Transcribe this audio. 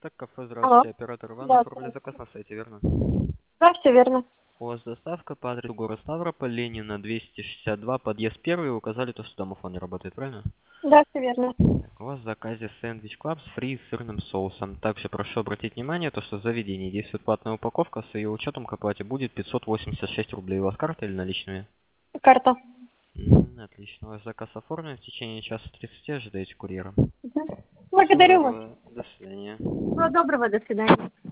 Так, кафе, Алло. здравствуйте, оператор Иван, Да, оформили заказ на сайте, верно? да, все верно. У вас доставка по адресу город Ставрополь, Ленина, 262, подъезд 1, указали то, что домофон не работает, правильно? Да, все верно. Так, у вас в заказе сэндвич клаб с фри с сырным соусом. Также прошу обратить внимание, то, что в заведении действует платная упаковка, с ее учетом к оплате будет 586 рублей. У вас карта или наличные? Карта. Отлично, у вас заказ оформлен, в течение часа 30 ожидаете курьера. Мгм. Всего Благодарю вас. доброго, до свидания. Всего доброго, до свидания.